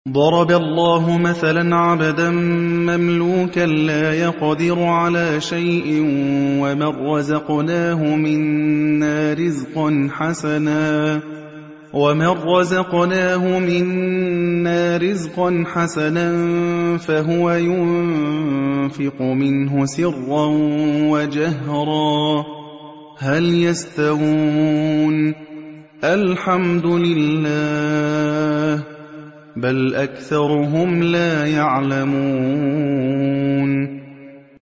ضرب الله مثلا عبدا مملوكا لا يقدر على شيء ومن رزقناه منا رزقا حسنا فهو ينفق منه سرا وجهرا هل يستوون الحمد لله بل أكثرهم لا يعلمون